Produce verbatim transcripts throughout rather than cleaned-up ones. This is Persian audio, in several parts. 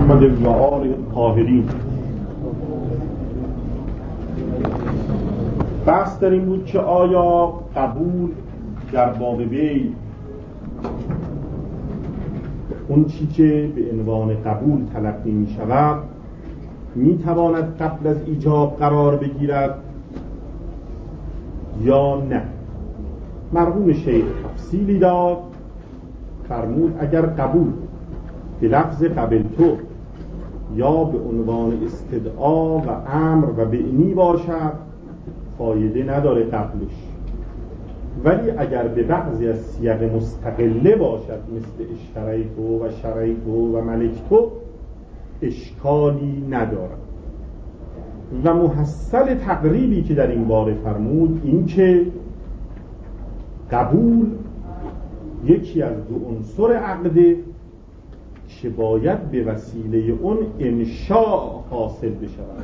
محمد و آل طاهرین. بحث در این بود که آیا قبول در باب بی، اون چی که به عنوان قبول تلقی می شود، می تواند قبل از ایجاب قرار بگیرد یا نه. مرحوم شیخ تفصیلی داد، فرمود اگر قبول به لفظ قبلتو یا به عنوان استدعا و امر و بعنی باشد فایده نداره قبلش، ولی اگر به بعضی از سیاق مستقله باشد مثل اشتریتو و شریتو و ملکتو اشکالی ندارد. و محصل تقریبی که در این باره فرمود این که قبول یکی از دو عنصر عقده که باید به وسیله اون انشاء حاصل بشود.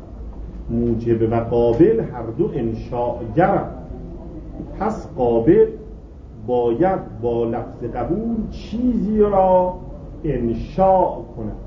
موجب و قابل هر دو انشاء گرند، پس قابل باید با لفظ قبول چیزی را انشاء کند،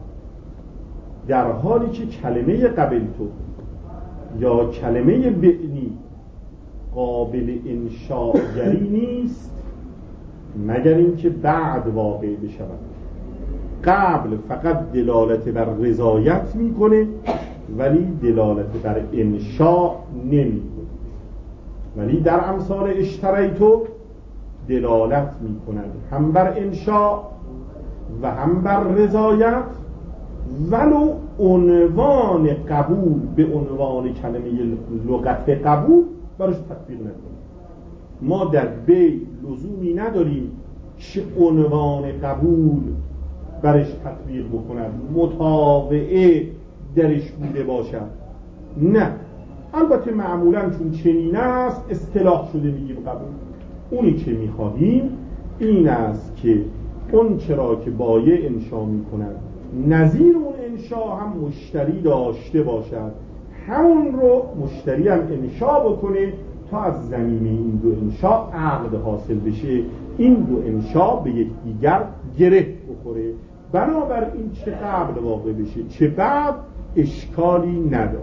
در حالی که کلمه قبلتو یا کلمه بعنی قابل انشاء گری نیست مگر اینکه بعد واقع بشود. قبل فقط دلالت بر رضایت میکنه ولی دلالت بر انشاء نمیکنه، ولی در امثال اشتریتو دلالت میکند هم بر انشاء و هم بر رضایت، ولو عنوان قبول به عنوان کلمه لغت قبول برش تطبیق نکنیم. ما در بی لزومی نداریم که عنوان قبول برش تطبیق بکنند، مطابعه درش بوده باشد. نه، البته معمولا چون چنین است اصطلاح شده میگیم قبول. اونی که میخواهیم این است که اون چرا که بایع انشا میکنند نظیر اون انشا هم مشتری داشته باشد، همون رو مشتری هم انشا بکنه تا از زمینه این دو انشا عقد حاصل بشه، این دو انشا به یکدیگر گره بخوره. بنابراین چه قبل واقع بشه چه بعد اشکالی نداره.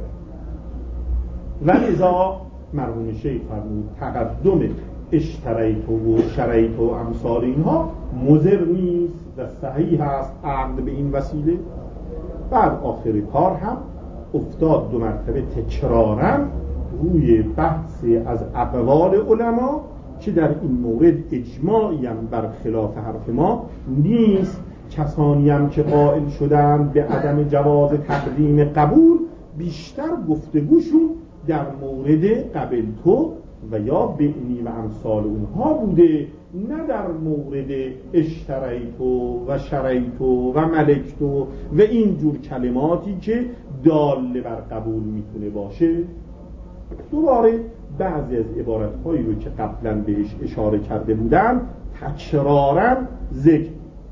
و لذا مرحوم شیخ فرمود تقدم اشتریتو و شریتو و امثال اینها مضر نیست و صحیح است عقد به این وسیله. بعد آخر کار هم افتاد دو مرتبه تکرارا روی بحث از اقوال علما که در این مورد اجماعی هم بر خلاف حرف ما نیست. کسانی هم که قائل شدن به عدم جواز تقدیم قبول بیشتر گفتگوشون در مورد قبلتو و یا بعنی و امثال اونها بوده، نه در مورد اشتریتو و شریتو و ملکتو و این جور کلماتی که داله بر قبول میتونه باشه. دوباره بعضی از عبارتهایی رو که قبلا بهش اشاره کرده بودم تکرارا ذکر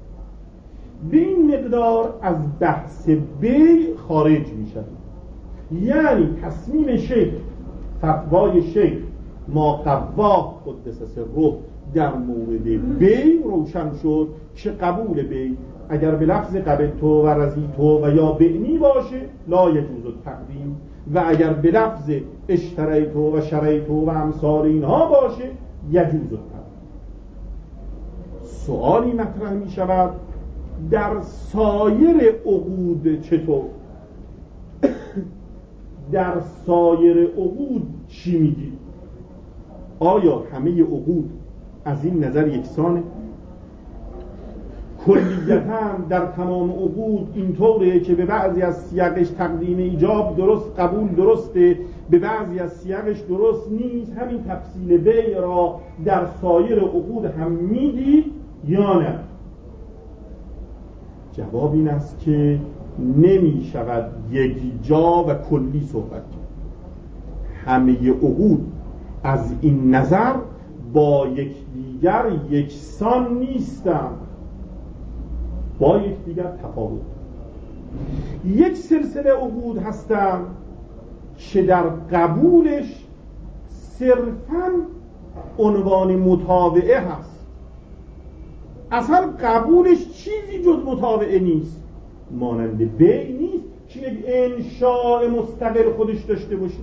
به این مقدار از بحث بی خارج میشه. یعنی تصمیم شیخ، فتوای شیخ ما قواه قدس سره در مورد بی روشن شد که قبول بی اگر به لفظ قبلتو و رضیتو و یا بعنی باشه لا یجوز التقدیم، و اگر به لفظ اشتریتو و شریتو و امثال اینها باشه یجوز التقدیم. سوالی مطرح می شود در سایر عقود چطور؟ در سایر عقود چی میگی؟ آیا همه عقود از این نظر یکسانه؟ کلیتاً در تمام عقود اینطوره که به بعضی از سیاقش تقدیم ایجاب درست قبول درسته، به بعضی از سیاقش درست نیست؟ همین تفصیل بی را در سایر عقود هم میگی یا نه؟ جواب این است که نمی شود یک جا و کلی صحبت کرد. همه عقود از این نظر با یکدیگر یکسان نیستند، با یکدیگر تفاوت. یک سلسله عقود هستند که در قبولش صرفاً عنوان متابعه هست، اصلا قبولش چیزی جز متابعه نیست، مانند بی نیست که یک انشاء مستقل خودش داشته باشه.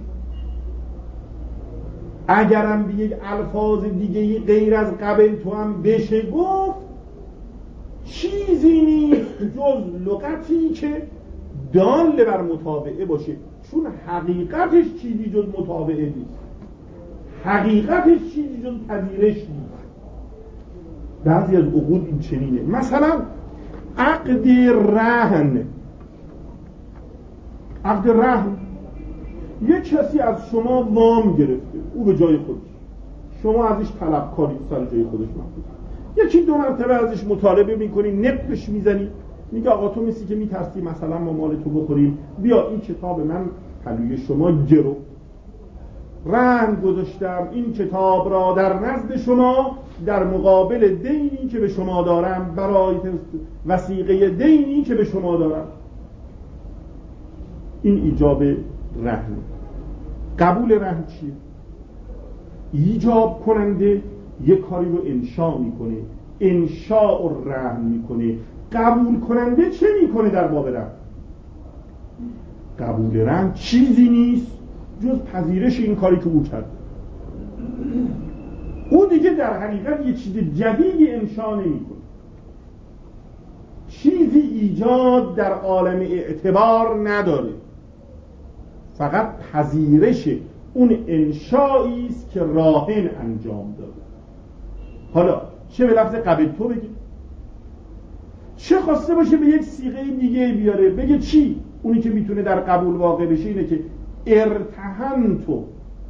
اگرم به یک الفاظ دیگه‌ای غیر از قبل تو هم بشه گفت، چیزی نیست جز لغتی که دال بر متابعه باشه، چون حقیقتش چیزی جز متابعه نیست، حقیقتش چیزی جز پذیرش نیست. بعضی از عقود این چنینه. مثلا عقد رهن، عقد رهن یک کسی از شما وام گرفته، او به جای خودش، شما ازش طلبکاری سر جای خودش محفوظ، یکی دو مرتبه ازش مطالبه میکنی، نقبش میزنی، میگه آقا تو مثلی که میترسی مثلا ما مال تو بخوریم، بیا این کتاب من پلوی شما گرو، رهن گذاشتم این کتاب را در نزد شما در مقابل دینی که به شما دارم، برای وثیقه دینی که به شما دارم. این ایجاب رهن. قبول رهن چیه؟ ایجاب کننده یک کاری رو انشاء میکنه، انشاء رهن میکنه. قبول کننده چه میکنه در باب رهن؟ قبول رهن چیزی نیست جز پذیرش این کاری که او کرد. او دیگه در حقیقت یه چیز جدیدی انشاء نمیکنه، چیزی ایجاد در عالم اعتبار نداره، فقط پذیرش اون انشایی است که راهن انجام داده. حالا چه به لفظ قبل تو بگه، چه خواسته باشه به یک صیغه دیگه بیاره، بگه چی؟ اونی که میتونه در قبول واقع بشه اینه که ارتهنتو.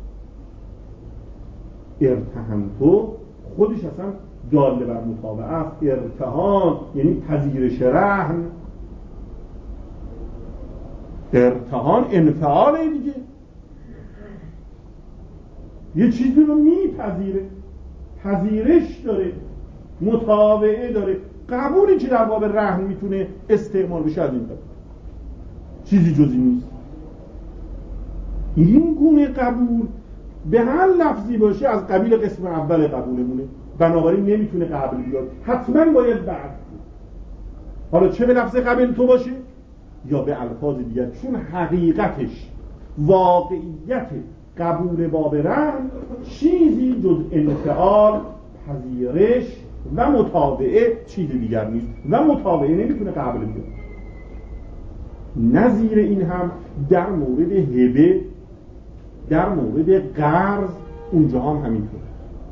ارتهنتو خودش اصلا داله بر مطابقه است. ارتهان یعنی پذیرش رهن، ارتهان انفعاله دیگه، یه چیزی رو میپذیره، پذیرش داره، مطابقه داره. قبولی که در باب رهن میتونه استعمال بشه از این قبول، چیزی جزی نیست. این گونه قبول به هر لفظی باشه از قبیل قسم اول قبولمونه، بنابراین نمیتونه قبل بیاد، حتما باید بعد. حالا چه به لفظ قبل تو باشه یا به الفاظ دیگر، چون حقیقتش واقعیت قبول باب رهن چیزی جز انفعال، پذیرش و متابعه چیز دیگر نیست و متابعه نمیتونه قبل بیاد. نظیر این هم در مورد هبه، در مورد قرض اونجا هم همینطور.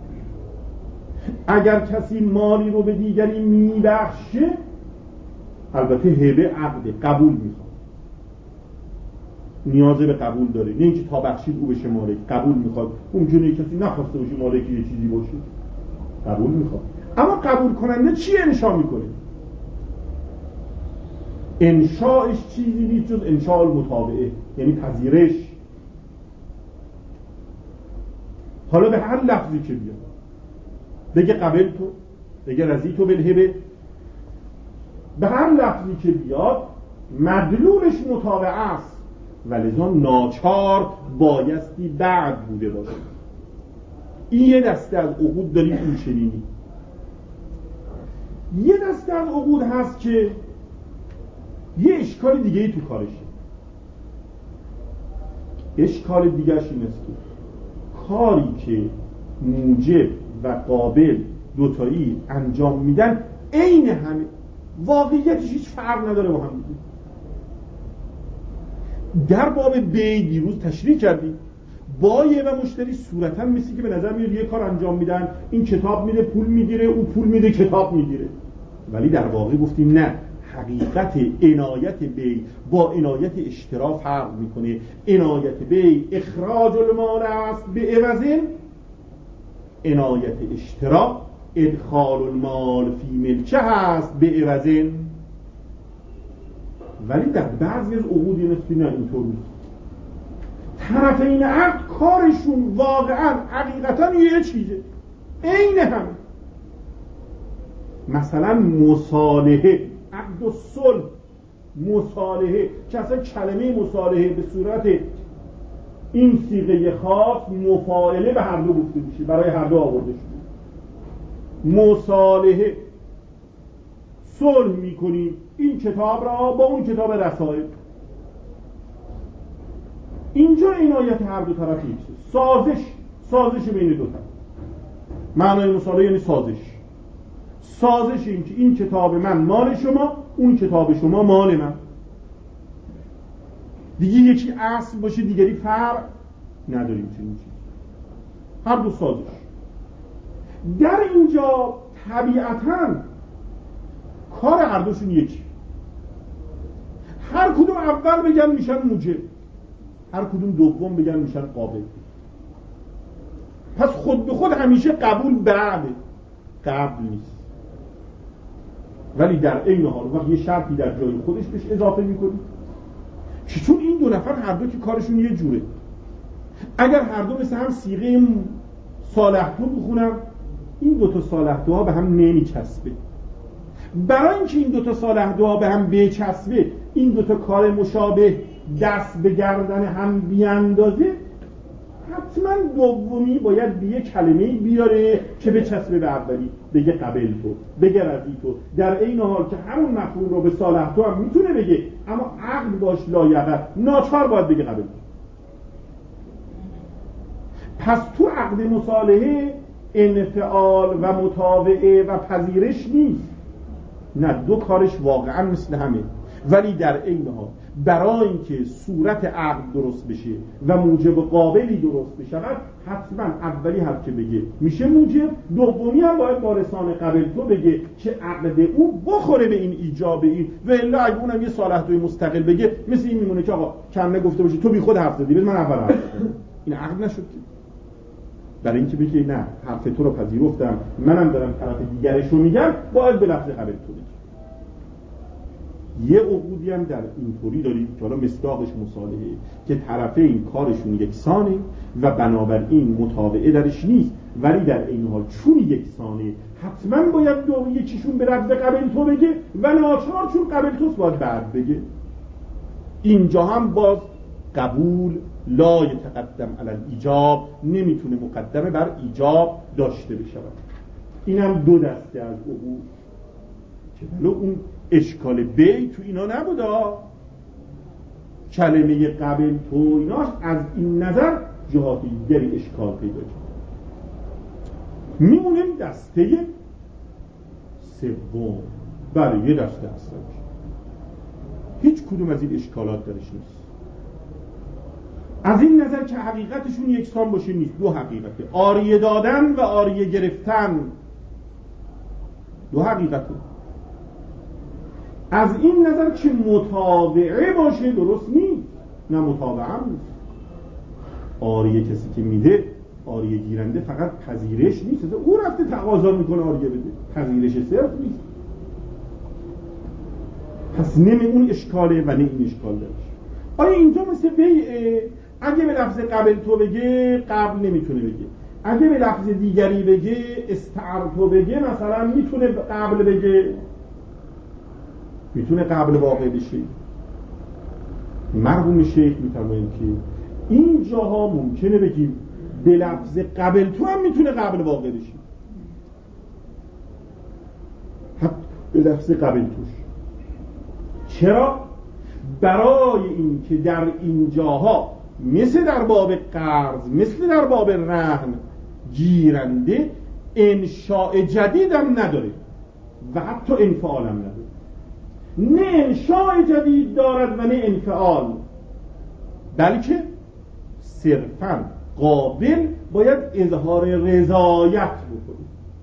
اگر کسی مالی رو به دیگری میبخشه، البته هبه عقد قبول میخواد، نیازه به قبول داره، نه اینکه تا بخشید او بشه مالک، قبول میخواد. ممکنه کسی نخواسته باشه مالک یه چیزی باشه، قبول میخواد. اما قبول کننده چی انشاء میکنه؟ انشاءش چیزی نیست جز انشاء المتابعه، یعنی پذیرش. حالا به هر لفظی که بیاد، بگه قبل تو، بگه رضی تو بالهبه، به هر لفظی که بیاد مدلولش متابعه است، ولذا ناچار بایستی بعد بوده باشه. این یه دسته از عقود داریم این چنینی. یه دسته از عقود هست که یه اشکال دیگه ای تو کارشه. اشکال دیگرش این است که کاری که موجب و قابل دوتایی انجام میدن عین همه، واقعیتش هیچ فرق نداره با هم دیگه. در باب بی دیروز تشریح کردیم، بایع و مشتری صورتاً مثل که به نظر میاد یه کار انجام میدن، این کتاب میده پول میگیره، او پول میده کتاب میگیره، ولی در واقع گفتیم نه، حقیقت عنایت بی با عنایت اشترا فرق میکنه. عنایت بی اخراج المال است به عوض، عنایت اشترا ادخال المال فی ملکه هست به عوض. ولی در بعضی از عقود نسبی نه اینطور نیست. طرفین عقد کارشون واقعا حقیقتا یه چیزه، عین هم. مثلا مصالحه، عقد و صلح، مصالحه که اصلا کلمه مصالحه به صورت این صیغه خاص مفاعله به هر دو گفته میشه، برای هر دو آورده شده. مصالحه، صلح میکنیم این کتاب را با اون کتاب رسائل. اینجا عنایت هر دو طرف یکیه، سازش سازش بین دو طرف. معنای مصالحه یعنی سازش. سازش این که این کتاب من مال شما، اون کتاب شما مال من. دیگه یکی اصل باشه دیگری فرع نداریم چنین چیزی. هر دو سازش. در اینجا طبیعتاً کار هر دوشون یکی. هر کدوم اول بگن میشن موجب، هر کدوم دوم بگن میشن قابل. پس خود به خود همیشه قبول بعده، قبل نیست. ولی در عین حال وقت یه شرطی در جای خودش بهش اضافه میکنی که چون این دو نفر هر دو که کارشون یه جوره، اگر هر دو مثل هم صیغه صالح‌تو بخونن این دوتا صالح‌توها به هم نمیچسبه. برای اینکه این دوتا صالح‌توها به هم بچسبه، این دوتا کار مشابه دست به گردن هم بیاندازه، حتما دومی باید به یه کلمه‌ای بیاره که بچسبه به اولی، بگه قبل تو، بگه رضی تو، در این حال که همون مفهوم رو به صالح تو هم میتونه بگه، اما عقل باش لایقه، ناچار باید بگه قبل تو. پس تو عقد مصالحه انفعال و متابعه و پذیرش نیست، نه، دو کارش واقعا مثل همه، ولی در این حال برای اینکه صورت عقد درست بشه و موجب قابلی درست بشه حتما اولی هر که بگه میشه موجب، دومی هم باید با لسان قبل تو بگه که عقد او بخوره به این ایجاب این، و الا اگه اونم یه صالح توی مستقل بگه مثل این میمونه که آقا کنه گفته باشه تو بی خود حرف زدی، من اول حرف زدم، این عقد نشد. برای اینکه بگه نه حرف تو رو پذیرفتم، منم دارم طرف دیگرش رو میگم، باید به لفظ قبل تو بگه. یه عقودی هم در اینطوری داریم که حالا مصداقش مصالحه که طرفین کارشون یکسانه و بنابراین متابعه درش نیست، ولی در این حال چون یکسانه حتما باید دو یکیشون به لفظ قبل تو بگه و ناچار چون قبل توست باید بعد بگه. اینجا هم باز قبول لا یتقدم علی الایجاب، نمیتونه مقدمه بر ایجاب داشته بشه. اینم دو دسته از عقود که ولو اون اشکال بی تو اینا نبودا، کلمه قبل تو ایناش از این نظر جهات دیگری اشکال پیدا کرد. میمونیم دسته سوم. بله یه دسته هست هیچ کدوم از این اشکالات درش نیست، از این نظر که حقیقتشون یکسان باشه نیست. دو حقیقته، عاریه دادن و عاریه گرفتن، دو حقیقته. از این نظر که متابعه باشه درست نیست، نه متابعه هم نیست. عاریه کسی که میده، عاریه گیرنده فقط پذیرش نیست، او رفته تقاضا میکنه عاریه بده، پذیرش صرف نیست. پس نه اون اشکاله و نه این اشکال داره. آیا اینجا مثل بیعه اگه به لفظ قبل تو بگه قبل نمیتونه بگه، اگه به لفظ دیگری بگه استعار تو بگه مثلا میتونه قبل بگه، میتونه قبل واقع بشه. مرحوم شیخ میفرمایند که این جاها ممکنه بگیم به لفظ قبل تو هم میتونه قبل واقع بشه، حتی به لفظ قبل توش. چرا؟ برای این که در این جاها مثل در باب قرض، مثل در باب رهن، گیرنده انشاء جدید هم نداره و حتی انفعال هم نداره. نه انشاء جدید دارد و نه انفعال، بلکه صرفاً قابل باید اظهار رضایت بکنه،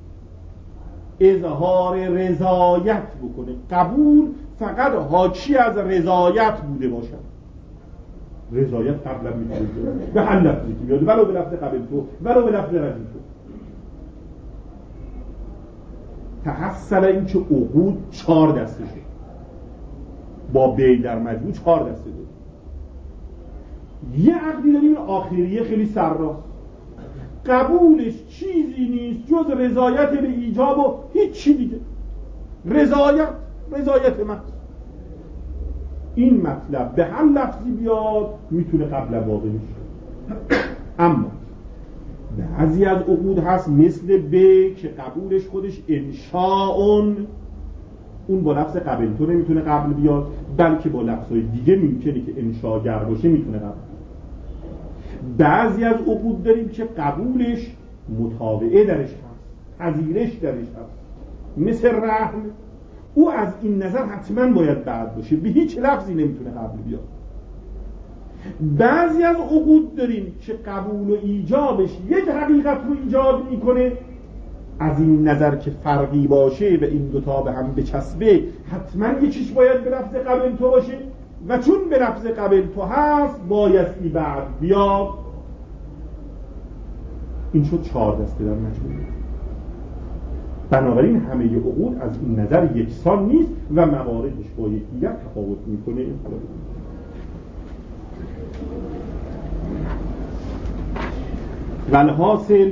اظهار رضایت بکنه. قبول فقط حاکی از رضایت بوده باشد. رضایت قبلا میتونه به هر لفظی که بیاد، ولو به لفظ قبل تو ولو به لفظ رضی تو. تحصل این که عقود چهار دسته شد، با بی در مجموع چهار دسته داریم. یه عقدی داریم آخریه خیلی سرراست، قبولش چیزی نیست جز رضایت به ایجاب و هیچ چی دیگه. رضایت رضایت محض. این مطلب به هر لفظی بیاد میتونه قبل واقع بشه. اما بعضی از عقود هست مثل به که قبولش خودش انشاء اون با لفظ قبل تو نمیتونه قبل بیاد، بلکه با لفظهای دیگه ممکنه که انشاگر باشه میتونه قبل. بعضی از عقود داریم که قبولش متابعه درش هست، پذیرش درش هست، مثل رحم. او از این نظر حتما باید بعد باشه، به هیچ لفظی نمیتونه قبل بیاد. بعضی از عقود داریم که قبول و ایجابش یک حقیقت رو ایجاد میکنه، از این نظر که فرقی باشه و این دوتا به هم بچسبه حتما یکیش باید به لفظ قبل تو باشه و چون به لفظ قبل تو هست بایستی بعد بیاد. این شد چهار دسته در مجموع. بنابراین همه عقود از این نظر یکسان نیست و مواردش با یکدیگر تفاوت میکنه. والحاصل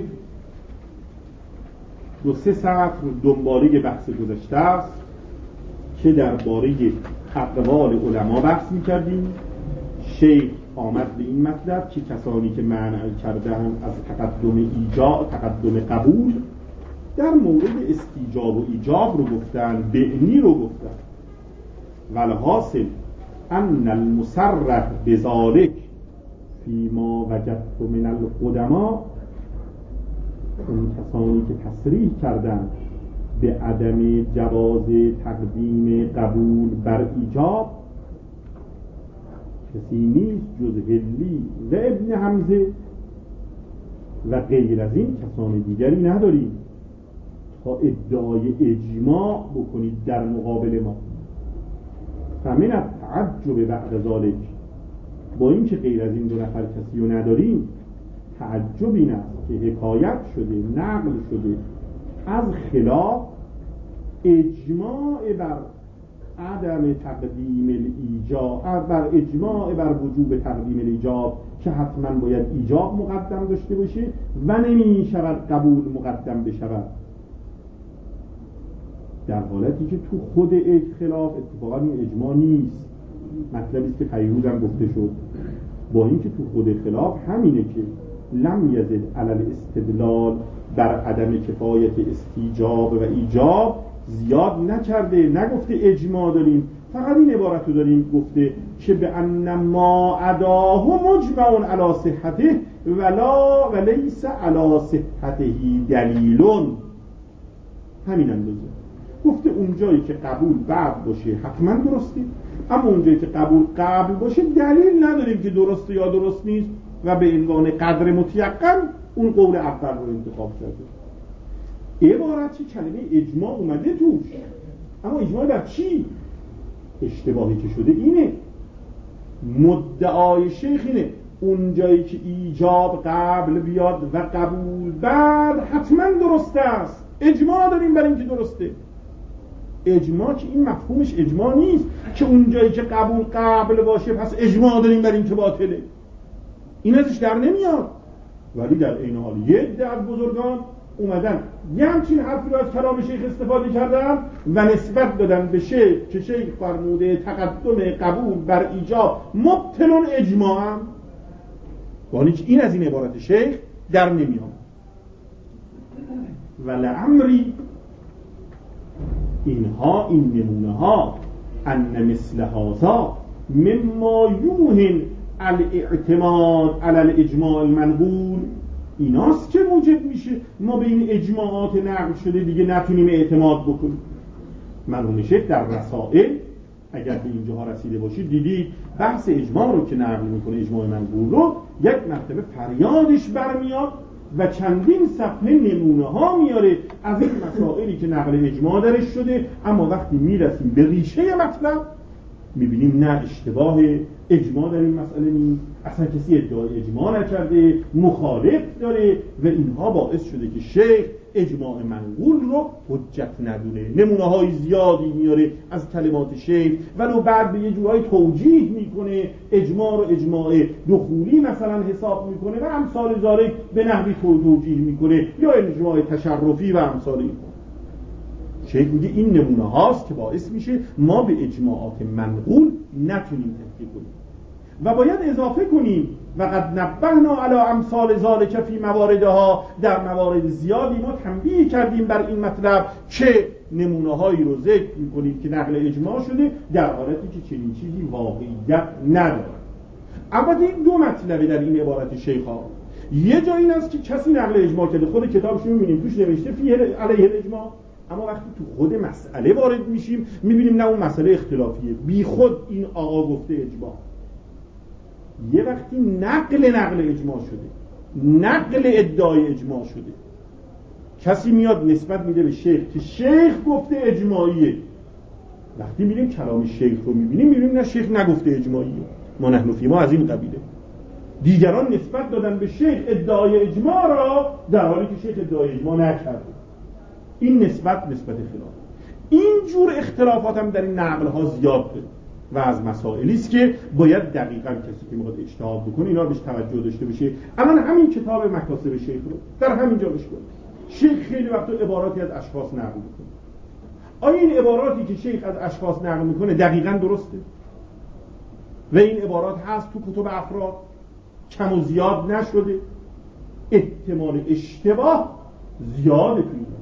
دو سه سطر دنباله بحث گذشته است که درباره اقوال علما بحث میکردیم. شیخ آمد به این مطلب که کسانی که منع کردن از تقدم ایجاب تقدم قبول در مورد استیجاب و ایجاب رو گفتن، بعنی رو گفتن. والحاصل ان المصرح بذالک فیما وجدت من القدما، اون کسانی که تصریح کردن به عدم جواز تقدیم قبول بر ایجاب کسی نیست جز هلی و ابن حمزه و غیر از این کسان دیگری نداریم تا ادعای اجماع بکنید در مقابل ما. فمن التعجب بعد ذالک، با این که غیر از این دو نفر کسی رو نداریم، تعجب این است که حکایت شده، نقل شده از خلاف اجماع بر عدم تقدیم الایجاب، بر اجماع بر وجوب تقدیم الایجاب که حتما باید ایجاب مقدم داشته باشه و نمی شود قبول مقدم بشود، در حالتی که تو خود اختلاف اتفاقا این اجماع نیست. مطلبی است که پیروز هم گفته شد، با اینکه تو خود خلاف همینه که لم یزد علی الاستدلال بر عدم کفایت استیجاب و ایجاب زیاد نکرده، نگفته اجماع داریم، فقط این عبارت رو داریم گفته که به ان ما عداه مجمع علی صحته ولا ولیس علی صحته دلیلون. همین اندازه گفته اونجایی که قبول بعد باشه حتما درسته، اما اونجایی که قبول قبل باشه دلیل نداریم که درسته یا درست نیست و به عنوان قدر متیقن اون قول اول رو انتخاب کرده. عبارتی کلمه اجماع اومده توش، اما اجماع بر چی؟ اشتباهی که شده اینه، مدعای شیخ اینه اونجایی که ایجاب قبل بیاد و قبول بعد حتما درسته است، اجماع داریم بر این که درسته. اجماع که این مفهومش اجماع نیست که اونجایی که قبول قبل باشه پس اجماع داریم بر این که باطله، این ازش در نمیاد. ولی در این حال یه عده از بزرگان اومدن یه همچین حرفی رو از کلام شیخ استفاده کردن و نسبت دادن به شیخ که شیخ فرموده تقدم قبول بر ایجاب مبطل اجماع هم، ولی که این از این عبارت شیخ در نمیاد. ولعمری اینها این نمونه ها ان مثل هذا مما یوهن الاعتماد علی الاجماع المنقول، ایناست که موجب میشه ما به این اجماعات نقل شده دیگه نتونیم اعتماد بکنیم. مرحوم شیخ در رسائل اگر به اینجاها رسیده باشید دیدید بحث اجماع رو که نقل میکنه، اجماع منقول رو، یک مرتبه فریادش برمیاد و چندین صفحه نمونه ها میاره از این مسائلی که نقل اجماع درش شده، اما وقتی میرسیم به ریشه مطلب میبینیم نه، اشتباه اجماع در این مسئله نیست، اصلا کسی ادعای اجماع نکرده، مخالف داره و اینها باعث شده که شیخ اجماع منقول رو حجت ندونه. نمونه های زیادی میاره از کلمات شیخ، ولو بعد به یه جورای توجیه میکنه، اجماع رو اجماع دخولی مثلا حساب میکنه و امثال ذالک به نحوی توجیه میکنه، یا اجماع تشرفی و امثال این. شیخ میگه این نمونه هاست که باعث میشه ما به اجماعات منقول نتونیم تحقیق کنیم و باید اضافه کنیم و قد نبهنا علی امثال ذالک فی مواردها، در موارد زیادی ما تنبیه کردیم بر این مطلب که نمونه‌هایی رو ذکر می‌کنید که نقل اجماع شده، در حالتی که چنین چیزی واقعیت نداره. البته این دو مطلبه در این عبارت شیخ‌ها. یه جا این است که کسی نقل اجماع کرده، خود کتابش رو می‌بینیم توش نوشته فیه علیه الاجماع، اما وقتی تو خود مسئله وارد میشیم می‌بینیم نه اون مسئله اختلافیه، بی خود این آقا گفته اجماع. یه وقتی نقل نقل اجماع شده، نقل ادعای اجماع شده، کسی میاد نسبت میده به شیخ که شیخ گفته اجماعیه، وقتی می‌بینیم کلام شیخ رو می‌بینیم می‌بینیم نه شیخ نگفته اجماعیه، ما نحن فی ما از این قبیله. دیگران نسبت دادن به شیخ ادعای اجماع را در حالی که شیخ ادعای اجماع نکرده. این نسبت نسبت خلاف. این جور اختلافات هم در این نقل ها زیاد داره و از مسائلی است که باید دقیقاً کسی که میخواد اجتهاد بکنه اینا رو بهش توجه داشته باشه. الان همین کتاب مکاسب شیخ رو در همین جا بش کنید. شیخ خیلی وقتا عباراتی از اشخاص نقل میکنه. آیا این عباراتی که شیخ از اشخاص نقل میکنه دقیقاً درسته؟ و این عبارات هست تو کتب افراد کم و زیاد نشده؟ احتمال اشتباه زیاده تو این،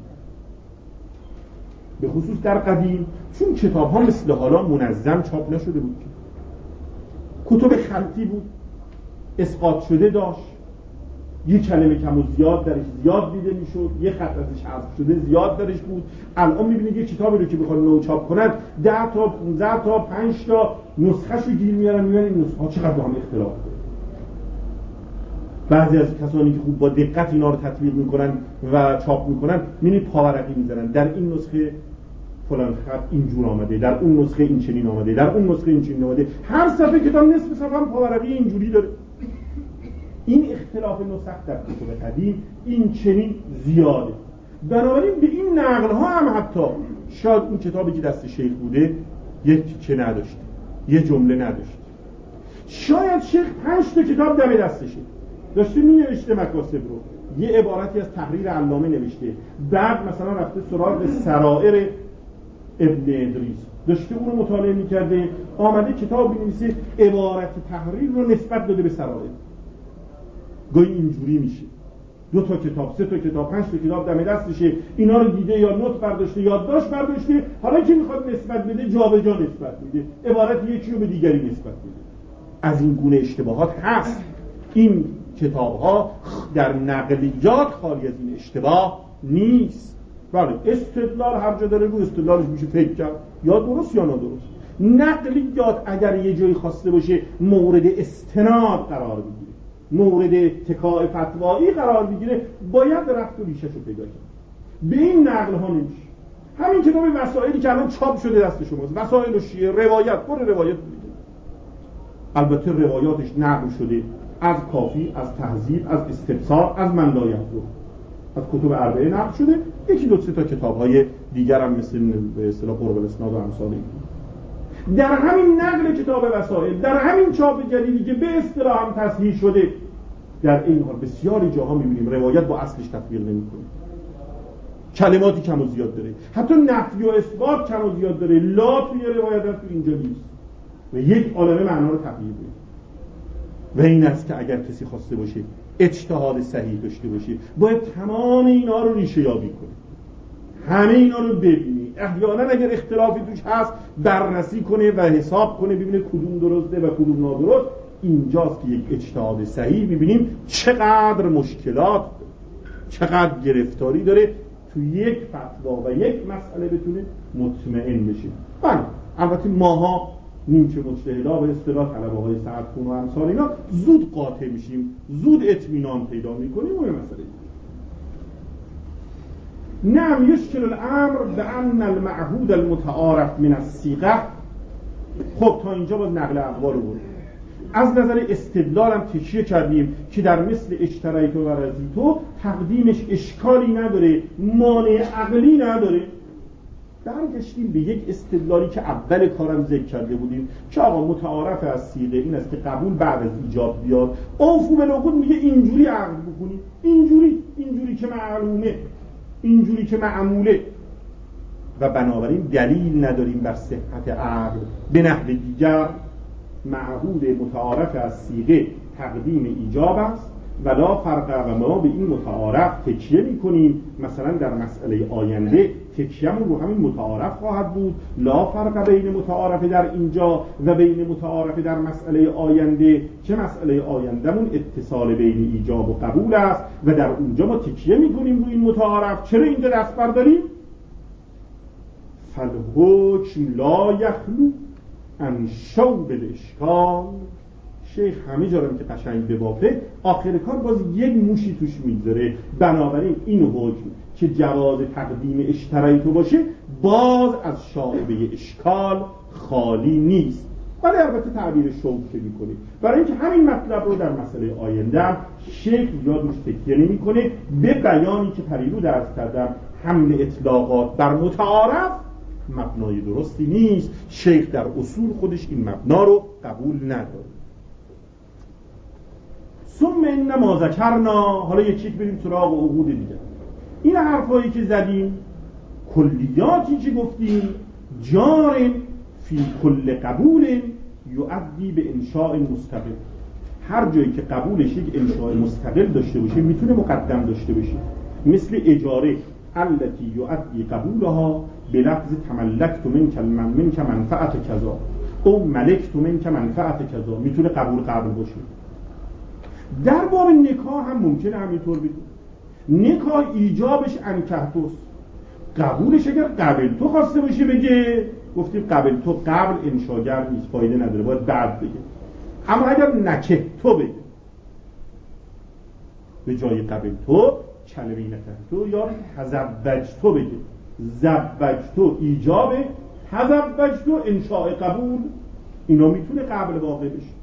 به خصوص در قدیم، چون کتاب ها مثل حالا منظم چاپ نشده بود، کتب خطی بود، اسقاط شده داشت، یه کلمه کم و زیاد درش زیاد دیده میشد، یه خط ازش حذف شده زیاد درش بود. الان میبینید یه کتابی رو که بخواد نو چاپ کنن ده تا پانزده تا پنج تا نسخه‌شو گیر میارن، میبینن این نسخه‌ها چقدر با هم اختلاف داره. بعضی از کسانی که خوب با دقت اینا رو تطبیق میکنن و چاپ میکنن میبینید پاورقی میزنن، در این نسخه فلان خط اینجور آمده، در اون نسخه این چنین آمده، در اون نسخه این چنین آمده، هر صفحه کتاب نصف صفحه هم پاورقی اینجوری داره. این اختلاف نسخ در کتب قدیم این چنین زیاده. بنابراین به این نقل ها هم حتی شاید اون کتابی که دست شیخ بوده یک تیکه نداشته، یه جمله نداشته، شاید شیخ پنج تا کتاب دم دستشه داشته می نوشته مکاسب رو، یه عبارتی از تحریر علامه نوشته، بعد مثلا رفته سراغ سرائر ابن ادریس داشته اون رو مطالعه میکرده، آمده کتاب بنویسه عبارت تحریر رو نسبت داده به سرائر. گاهی اینجوری میشه، دو تا کتاب، سه تا کتاب، پنج تا کتاب دم دستشه، اینا رو دیده یا نوت برداشته یادداشت برداشته، حالا که میخواد نسبت بده جابجا نسبت میده، عبارت یکی رو به دیگری نسبت میده. از این گونه اشتباهات هست. این کتاب‌ها در نقلیات خالی از این اشتباه نیست. بله استدلال هر جا داره، رو استدلالش میشه فکر کرد یا درست یا نادرست. نقلیات اگر یه جایی خواسته باشه مورد استناد قرار بگیره، مورد اتکاء فتوایی قرار بگیره، باید رفت و ریشه‌شو پیدا کرد. به این نقل ها نمیشه. همین کتاب وسائلی که الان چاپ شده دست شماست، وسائل شیعه، روایت، پر روایت بگید. البته روایاتش نقل شده از کافی، از تهذیب، از استبصار، از من لا یحضر، از کتب اربعه نقل شده، یکی دو سه تا کتاب‌های دیگر هم مثل به اصطلاح قرب الاسناد و امثال این. در همین نقل کتاب وسائل، در همین چاپ جدیدی که به اصطلاح هم تصحیح شده، در این حال بسیاری جاها می‌بینیم روایت با اصلش تطبیق نمی‌کنه، کلماتی کم و زیاد داره، حتی نفی و اثبات کم و زیاد داره، لا توی روایت تو اینجا نیست و یک عالمه معنا رو تغییر میده. و این است که اگر کسی خواسته باشه اجتهاد صحیح داشته باشه باید تمام اینا رو ریشه یابی کنه، همه اینا رو ببینی، احیانا اگر اختلافی توش هست بررسی کنه و حساب کنه ببینه کدوم درسته و کدوم نادرست. اینجاست که یک اجتهاد صحیح ببینیم چقدر مشکلات داره، چقدر گرفتاری داره تو یک فتوا و یک مسئله بتونه مطمئن بشه. بله البته ماها نیمچه مجتهدا به اصطلاح طلبه‌های سعدخون و امثال اینا زود قاطع میشیم، زود اطمینان پیدا میکنیم و مسئله نعم یشکل الامر بان المعهود المتعارف من الصیغه. خب تا اینجا باز نقل اقوال رو بریم. از نظر استدلال هم تکیه کردیم که در مثل اشتریت و رضیتو تقدیمش اشکالی نداره، مانع عقلی نداره. برگشتیم به یک استدلالی که اول کارم ذکر کرده بودیم که آقا متعارف از صیغه این است که قبول بعد از ایجاب بیاد. اوفو بالعقود میگه اینجوری عقد بکنی، اینجوری اینجوری که معلومه، اینجوری که معموله، و بنابراین دلیل نداریم بر صحت عقد. به نحو دیگر معهود متعارف از صیغه تقدیم ایجاب است ولا فرق، و ما به این متعارف تکیه میکنیم مثلا در مسئله آینده تکیه‌مون رو همین متعارف خواهد بود. لا فرق بین متعارف در اینجا و بین متعارف در مسئله آینده، که مسئله آیندهمون اتصال بین ایجاب و قبول است و در اونجا ما تکیه میکنیم روی این متعارف. چرا اینجا دست برداریم؟ فالحکم لا یخلو عن شوب الاشکال. شیخ همه جا رو که قشنگ ببافه، آخر کار باز یک موشی توش میذاره. بنابراین این حکم که جواز تقدیم اشترایتو باشه باز از شائبه اشکال خالی نیست. ولی البته تعبیر شوب که میکنه برای اینکه همین مطلب رو در مسئله آینده شیخ یاد روش تکیه نمیکنه. به بیانی که پریرو درس کردم، حمل اطلاقات بر متعارف مبنای درستی نیست. شیخ در اصول خودش این مبنا رو قبول نداره. ثم انما ذکرنا، حالا یک یک بریم سراغ عقود دیگه. این حرفایی که زدیم، کلیاتی که گفتیم، جار فی کل قبول یؤدی به انشاء مستقل. هر جایی که قبولش یک انشاء مستقل داشته باشه میتونه مقدم داشته باشه. مثل اجاره التي یؤدی قبولها بلفظ تملکت منک منک منفعت کذا او ملکت منک منفعت کذا، میتونه قبول قبل باشه. در باب نکاح هم ممکنه همینطور بگیم. نکاح ایجابش انکحتوست، قبولش اگر قبل تو خواسته باشه بگه، گفتیم قبل تو قبل انشاگر نیست، فایده نداره، باید بعد بگه. اما اگر نکه تو بگه به جای قبل تو کلمه نکه تو یا تزوج تو بگه، زوج تو ایجاب، تزوج تو انشاء قبول، اینا میتونه قبل واقع بشه.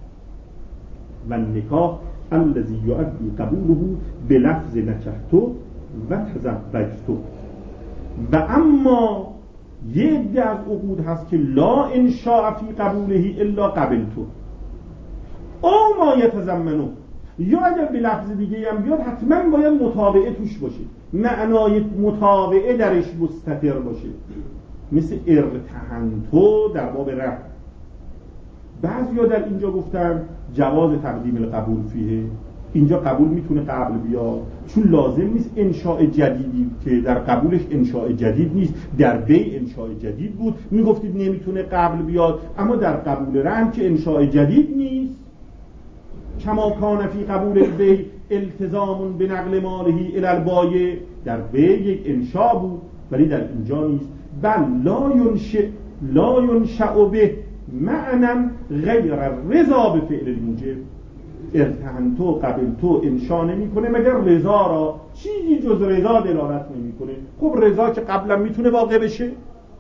و نکاح الذی یؤدی قبوله بلفظ نکحتو و تزوجتو. و اما یه عده از عقود هست که لا انشاء فی قبوله الا قبلتو او ما یتضمنه، یا اگر به لفظ دیگه هم بیاد حتما باید متابعه توش باشه، معنای متابعه درش مستتر باشه. مثل ارتحنتو در باب رفع. بعضیا در اینجا گفتن جواز تقدیم القبول فیه، اینجا قبول میتونه قبل بیاد چون لازم نیست انشاء جدیدی که در قبولش انشاء جدید نیست، در بی انشاء جدید بود میگفتید نمیتونه قبل بیاد، اما در قبول رهن که انشاء جدید نیست. کما کان فی قبول البی التزام به نقل ماله الی البایع، در بی یک انشاء بود ولی در اینجا نیست. بل لا ینشأ لا ینشأ به معنی غیر رضا به فعل الموجب. ارتحنتو قبلتو انشاء نمی کنه مگر رضا را، چیزی جز رضا دلالت نمی کنه. خب رضا که قبلا میتونه واقع بشه.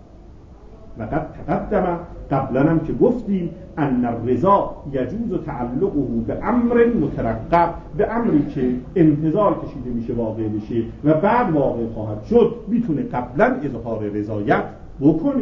و قد تقدم، قبلا هم که گفتیم ان الرضا یجوز تعلقه به امر مترقب، به امری که انتظار کشیده میشه واقع بشه و بعد واقع خواهد شد، میتونه قبلا اظهار رضایت بکنه.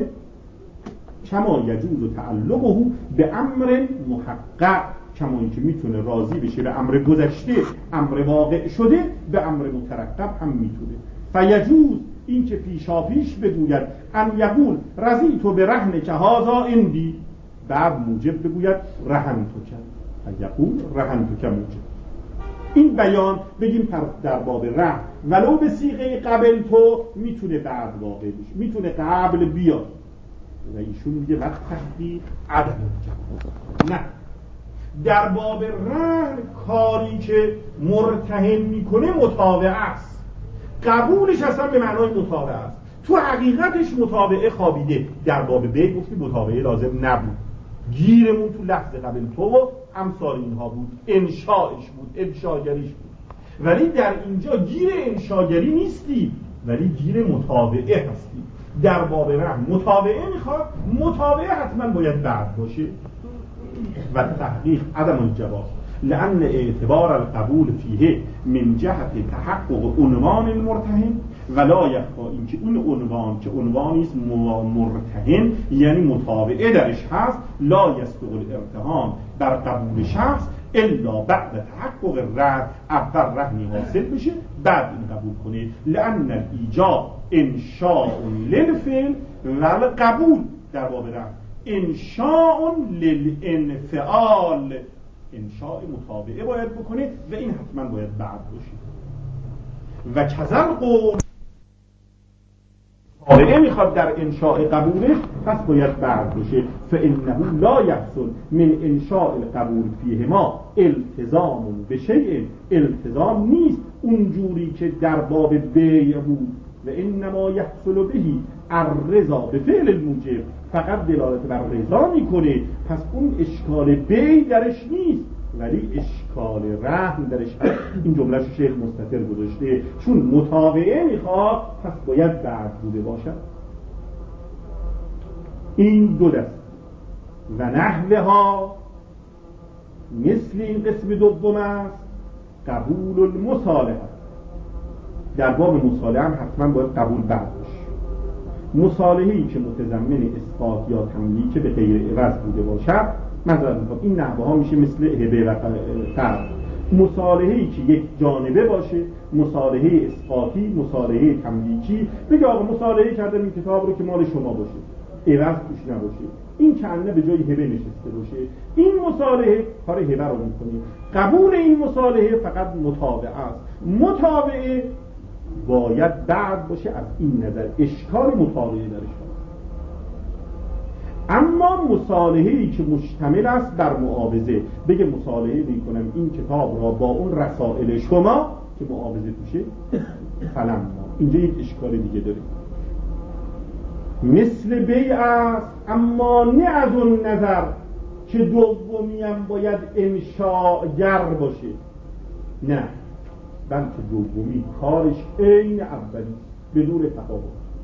کما یجوز تعلقه به امر محقق، کما اینکه میتونه راضی بشه به امر گذشته، امر واقع شده، به امر مترقب هم میتونه. فیجوز، این که پیشا پیش بگوید ان یقول رضیت به رهن که هذا اندی، بعد موجب بگوید رهن تو کرد، یقول رهن تو که موجب. این بیان بگیم در باب رهن ولو به صیغه قبل تو میتونه بعد واقع بشه، میتونه قبل بیاد. و ایشون میگه وقت تحقیق عدم جواز. نه، در باب رهن کاری که مرتهن میکنه متابعه است، قبولش اصلا به معنای متابعه است، تو حقیقتش متابعه خوابیده. در باب بی گفتی متابعه لازم نبود، گیرمون تو لفظ قبل تو و امثال اینها بود، انشاءش بود، انشاگریش بود. ولی در اینجا گیر انشاگری نیستی ولی گیر متابعه هستی. در باب رهن متابعه میخواد، متابعه حتما باید بعد باشه. و تحقیق عدم الجواز لأن اعتبار القبول فیه من جهت تحقق عنوان المرتهن ولا یخفا، اینکه اون عنوان که عنوانی است مرتهن یعنی متابعه درش هست، لا یصدق الارتهان بر قبول شخص الا بعد تحقق رهن، اول رهنی حاصل بشه بعد این قبول کنه. لأن الایجاب انشاء للفعل و القبول در باب رهن انشاء للانفعال، انشاء متابعه باید بکنه و این حتما باید بعد باشه. و کذل قول مطالعه میخواد در انشاء قبولش، پس باید بعد بشه. فانه لا یحصل من انشاء القبول فیهما التزام بشیء، التزام نیست اونجوری که در باب بیع بود. و انما یحصل بهی الرضا به فعل الموجب، فقط دلالت بر رضا میکنه، پس اون اشکال بیع درش نیست ولی اشکال رهن درش هست. این جمله شیخ مستطر گذاشته، چون متابعه میخواد پس باید بعد بوده باشد. این دو دست و نحوه ها مثل این قسم دوم است قبول المصالحه. در باب مصالحه هم حتما باید قبول بعد باشه. مصالحه‌ای که متضمن اثبات یا تملیک به غیر عوض بوده باشد، مثلا این نحوه ها میشه مثل هبه و قرض. مصالحه‌ای که یک جانبه باشه، مصالحه اثباتی، مصالحه تملیکی، بگه آقا مصالحه کردم این کتاب رو که مال شما باشه، عوض توش نباشه، این کنه به جای هبه نشسته باشه، این مصالحه کار هبه رو میکنه. قبول این مصالحه فقط متابعه است. متابعه باید بعد باشه. از این نظر اشکال متابعه درش هست. اما مصالحه‌ای که مشتمل است بر معاوضه، بگه مصالحه میکنم این کتاب را با اون رسائل شما که معاوضه توشه، فلما، اینجا یک اشکال دیگه داره. مثل بیع است، اما نه از اون نظر که دومی هم باید انشاءگر باشه، نه، بلکه دومی کارش عین اولی بدون تفاوت.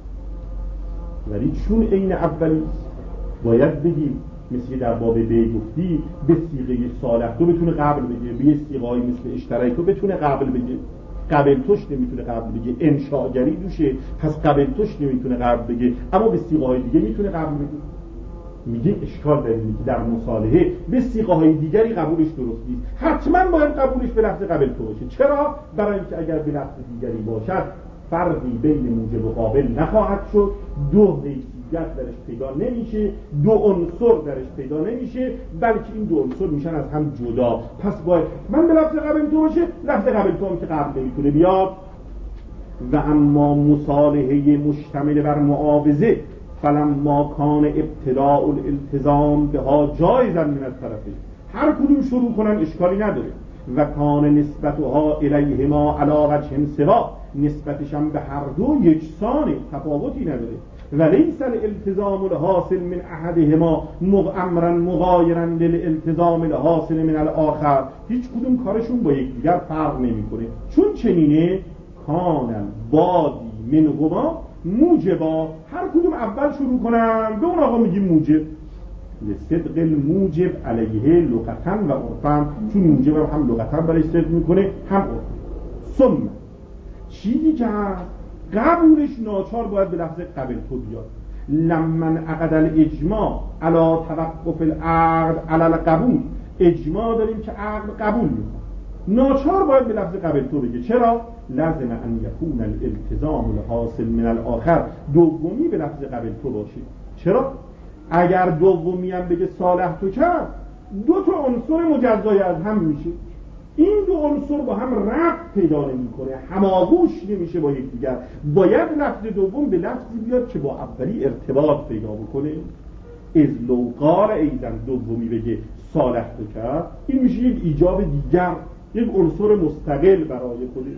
ولی چون عین اولی باید بگیم مثل در باب بیع گفتی به صیغه صالح تو بتونه قبل بگه، به یه صیغه‌ای مثل اشتراک تو بتونه قبل بگه. قبل توش نمیتونه قبل بگه، انشاءگری دوشه، پس قبل توش نمیتونه قبل بگه، اما به صیغه‌های دیگه میتونه قبل بگه. میگه اشکال داره که در مصالحه به صیغه‌های دیگری قبولش درست نیست، حتما باید قبولش به لفظ قبل تو باشه. چرا؟ برای اینکه اگر به لفظ دیگری باشد فرقی بین موجب و قابل نخواهد شد، دو حیثیت درش پیدا نمیشه، دو عنصر درش پیدا نمیشه، بلکه این دو عنصر میشن از هم جدا. پس باید من به لفظ قبل تو باشه، لفظ قبل تو هم که قبل نمیتونه بیاد. و اما مصالحه مشتمل بر معاوضه فلما کان ابتداء الالتزام بها جایزا من الطرفین، هر کدوم شروع کنن اشکالی نداره. و کان نسبتها الیهما علی وجه سوا، نسبتش هم به هر دو یکسانه، تفاوتی نداره. ولیس الالتزام الحاصل من احدهما امرا مغایرا للالتزام الحاصل من الاخر، هیچ کدوم کارشون با یکدیگر فرق نمیکنه. چون چنینه کان البادی منهما موجبا، هر کدوم اول شروع کنن به اون آقا میگیم موجب، لصدق الموجب علیه لغتا و عرفا، چون موجب هم, هم لغتا برای صدق میکنه هم عرفا. ثم چیزی که قبولش ناچار باید به لفظ قبل تو بیاد. لمن عقد الاجماع علی توقف العقد علی القبول، اجماع داریم که عقد قبول میکنه، ناچار باید به لفظ قبل تو بگه. چرا؟ لازم ان یکون الالتزام الحاصل من الاخر، دومی به لفظ قبل تو باشه. چرا؟ اگر دومی هم بگه صالح تو کرد، دو تا عنصر مجزای از هم میشه، این دو عنصر با هم ربط پیدا نمیکنه، هماغوش نمیشه با یکدیگر. باید لفظ دوم به لفظی بیاد که با اولی ارتباط پیدا بکنه. از لو قال ایزن، دومی بگه صالح تو کرد، این میشه یک ایجاب دیگر، یک عنصر مستقل برای خودش.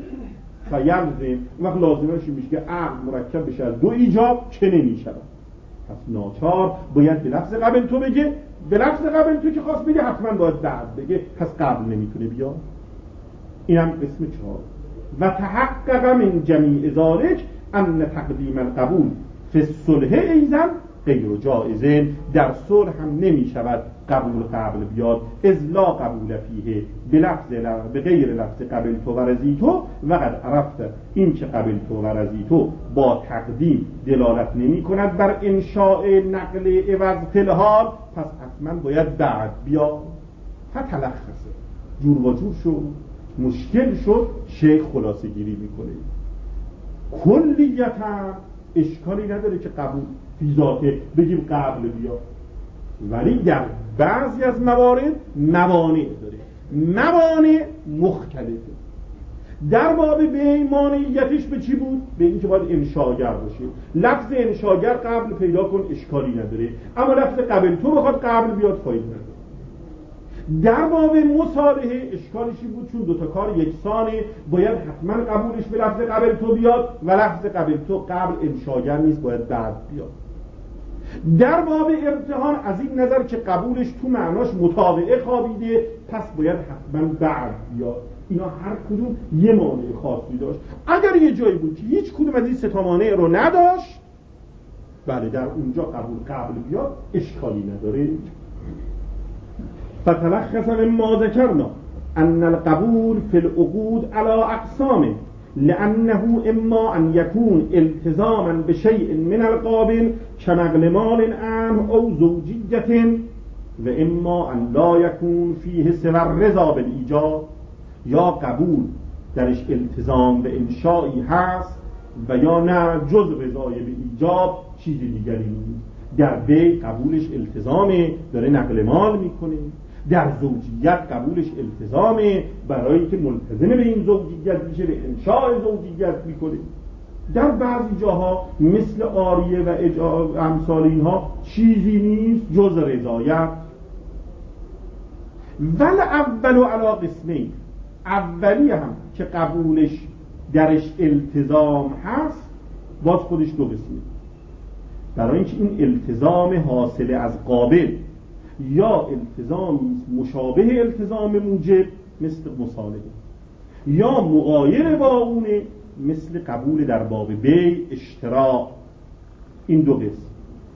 فیلزم وقت لازمش میشه که عقل مرکب بشه از دو ایجاب که نمیشود، پس ناچار باید به لفظ قبل تو بگه. به لفظ قبل تو که خواست بگه حتما باید بعد بگه، پس قبل نمیتونه بیاد. اینم قسم چهار. و تحقق من جمیع ذالک ان تقدیم القبول فی الصلح ایزن غیر جائزه، در صلح هم نمی شود قبول قبل بیاد. اذ لا قبول فیه به لفظ به غیر لفظ قبل تو و رضیتو، و قد عرفت این که قبل تو و رضیتو با تقدیم دلالت نمی کند بر انشاء نقل عوض فلحال، پس حتما باید بعد بیاد. فتلخصه، جور و جور شد، مشکل شد، شیخ خلاصه گیری میکنه. کلیتا اشکالی نداره که قبول فی ذاته بگیم قبل بیا، ولی در بعضی از موارد موانع داره. موانع مختلفه. در باب بی مانعیتش به چی بود؟ به اینکه باید انشاگر باشه. لفظ انشاگر قبل پیدا کن اشکالی نداره، اما لفظ قبل تو بخواد قبل بیاد فایده نداره. در باب مصالحه اشکالشی بود چون دوتا کار یکسانه، باید حتما قبولش به لفظ قبل تو بیاد و لفظ قبل تو قبل انشاگر نیست، باید بعد بیاد. در باب امتحان از این نظر که قبولش تو معناش مطابقه خوابیده، پس باید حتما بعد بیاد. اینا هر کدوم یه مانع خاصی داشت. اگر یه جایی بود که هیچ کدوم از این سه تا مانع رو نداشت، بله در اونجا قبول قبل بیاد اشکالی نداره. فتلخص مما ذكرنا ان القبول في العقود على اقسام لانه اما ان يكون التزاما بشيء من القابل كنقل مال عنه او زوجية واما ان لا يكون فيه سوى الرضا بالايجاب، یا قبول درش التزام به انشایی هست و یا نه جز رضای به ایجاب چیزی دیگری نیست. در بی قبولش التزامه، داره نقل مال میکنه. در زوجیت قبولش التزامه، برای که ملتزم به این زوجیت میشه، به انشاء زوجیت میکنه. در بعضی جاها مثل عاریه و امثال اینها چیزی نیست جز رضایت. ول اول علی قسمین، اولی هم که قبولش درش التزام هست باز خودش دو قسمه. برای اینکه این التزام حاصل از قابل یا التزامی مشابه التزام موجب مثل مصالحه، یا مغایر با اونه مثل قبول در باب بی اشتراک. این دو قسم.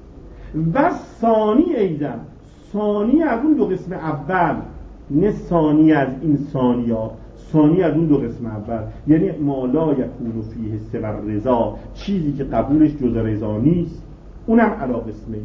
و ثانی ایزن، ثانی از اون دو قسم اول، نه ثانی از این ثانیات، ثانی از اون دو قسم اول، یعنی ما لا یکون فیه سوى رضا، چیزی که قبولش جز رضا نیست، اونم علی قسمه.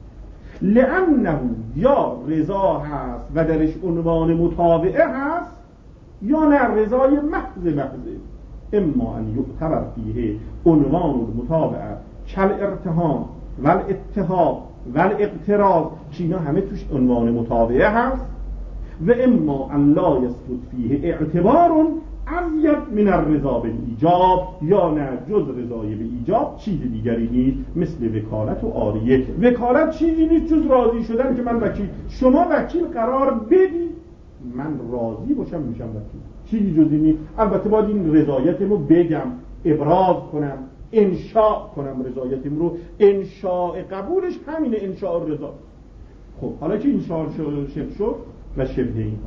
لانه یا رضا هست و درش عنوان مطابعه هست، یا نه رضای محض محضه. اما ان یعتبر فیه عنوان المطابعه کل ارتهان و الاتهام و الاقتراض، که اینا همه توش عنوان مطابعه هست. و اما ان لا یثبت فیه اعتبار ازید من الرضا بالایجاب، یا نه جز رضای به ایجاب چیزی دیگری نیست، مثل وکالت و عاریه. وکالت چیزی نیست جز راضی شدن که من وکیل، شما وکیل قرار بدی من راضی باشم میشم وکیل، چیزی جزی نیست. البته باید این رضایتمو بگم، ابراز کنم، انشاء کنم رضایتم رو. انشاء قبولش همینه، انشاء رضا. خب حالا که انشاء شد شد و شبه اینها،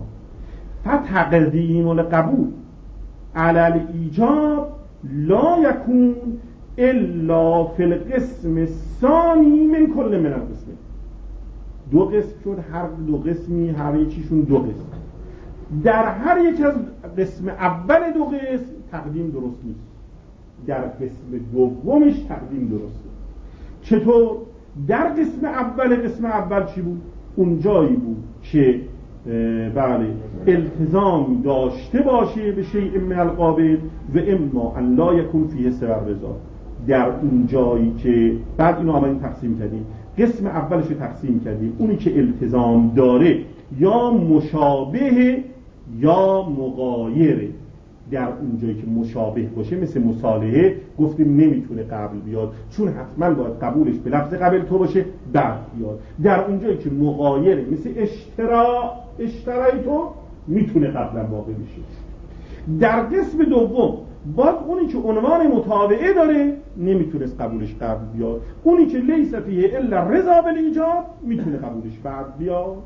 فتقدیم القبول علی الایجاب لا یکون الا فی القسم الثانی من کل من القسم. دو قسم شد، هر دو قسمی هر یکیشون دو قسم. در هر یک از قسم اول دو قسم تقدیم درست نیست، در قسم دومش تقدیم درسته. چطور؟ در قسم اول قسم اول چی بود؟ اون جایی بود که بله التزام داشته باشه به شیء من القابل و اما ان لا یکون فیه سوى الرضا. در اون جایی که بعد اینو آمدیم تقسیم کردیم، قسم اولش رو تقسیم کردیم، اونی که التزام داره یا مشابه یا مغایره. در اون جایی که مشابه باشه مثل مصالحه گفتیم نمیتونه قبل بیاد، چون حتما باید قبولش به لفظ قبل تو باشه بعد بیاد. در اون جایی که مغایره مثل اشترا اشترای تو میتونه قبلا واقع بشه. در قسم دوم باز اونی که عنوان مطابعه داره نمیتونست قبولش قبل بیاد، اونی که لیس فیه الا رضا بالایجاب میتونه قبولش بعد بیاد.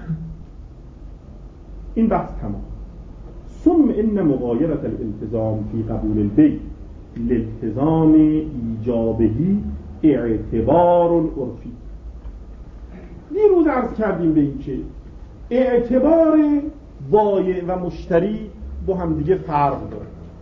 این بحث تمام. ثم ان مغایرة الالتزام فی قبول البی لالتزام ایجابهی اعتبار عرفی. دیروز عرض کردیم به این که اعتبار بایع و مشتری با هم دیگه فرق داره.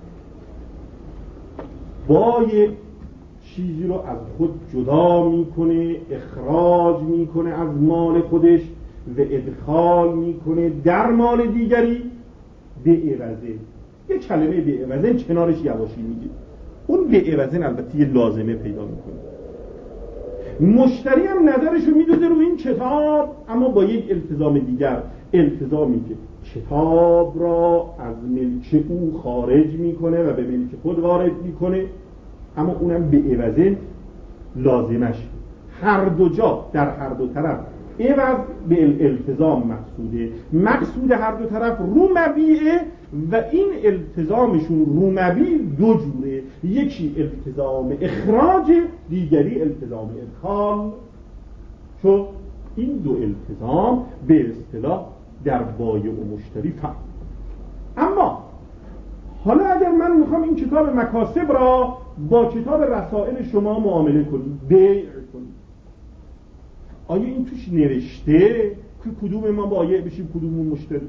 بایع چیزی رو از خود جدا میکنه، اخراج میکنه از مال خودش و ادخال میکنه در مال دیگری به عوضه. یه کلمه به عوضه کنارش یواشی میگه، اون به عوضه البته یه لازمه پیدا میکنه. مشتری هم نظرشو میدوزه رو این کتاب اما با یک التزام دیگر، التزامی که کتاب را از ملک او خارج میکنه و به ملک خود وارد میکنه، اما اونم به عوض لازمش. هر دو جا در هر دو طرف عوض به التزام مقصوده، مقصود هر دو طرف رومبیه و این التزامشون رومبی دو جوره، یکی التزام اخراج، دیگری التزام ادخال. چون این دو التزام به اصطلاح در بایع و مشتری فهم. اما حالا اگر من میخوام این کتاب مکاسب را با کتاب رسائل شما معامله کنیم، بیع کنیم، آیا این توش نوشته که کدوم ما بایع بشیم کدوم مشتری؟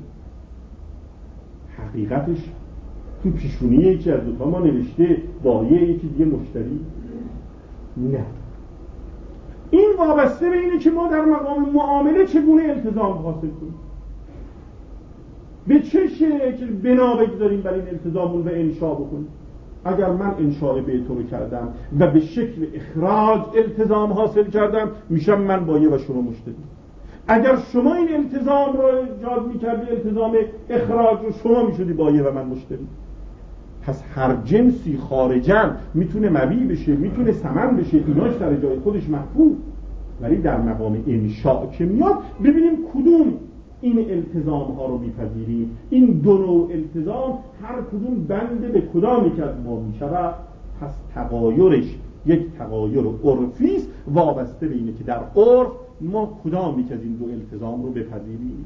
حقیقتش تو پیشونی یکی از دوتا ما نوشته بایع، یکی دیگه مشتری؟ نه. این وابسته به اینه که ما در مقام معامله چگونه التزام حاصل کنیم، به چه شکل بنا بگذاریم بر این التزامون و انشا بکنیم. اگر من انشاء بیت رو کردم و به شکل اخراج التزام حاصل کردم، میشم من بایع و شما مشتری. اگر شما این التزام رو ایجاد میکردی، التزام اخراج رو، شما میشدی بایع و من مشتری. پس هر جنسی خارجاً میتونه مبیع بشه، میتونه ثمن بشه، ایناش در جای خودش محفوظ، ولی در مقام انشاء که میاد ببینیم کدوم این التزام ها رو میپذیریم. این دو نوع التزام هر کدوم بنده به کدام یک از ما میشود. پس تغایرش یک تغایر عرفی است، وابسته به اینه که در عرف ما کدام یک از این دو التزام رو بپذیریم.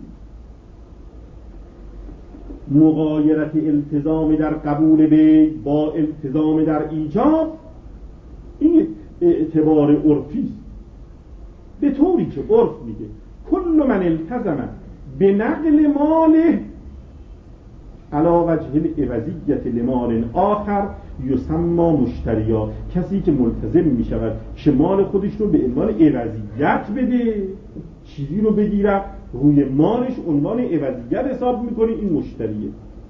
مغایرت التزام در قبول به با التزام در ایجاب، این اعتبار عرفی است، به طوری که عرف میگه کل من التزم به نقل ماله علی وجه العوضیت لمال آخر یسمى مشتریا. کسی که ملتزم می شود که مال خودش رو به عنوان عوضیت بده، چیزی رو بگیره روی مالش عنوان عوضیت حساب میکنه، این مشتریه.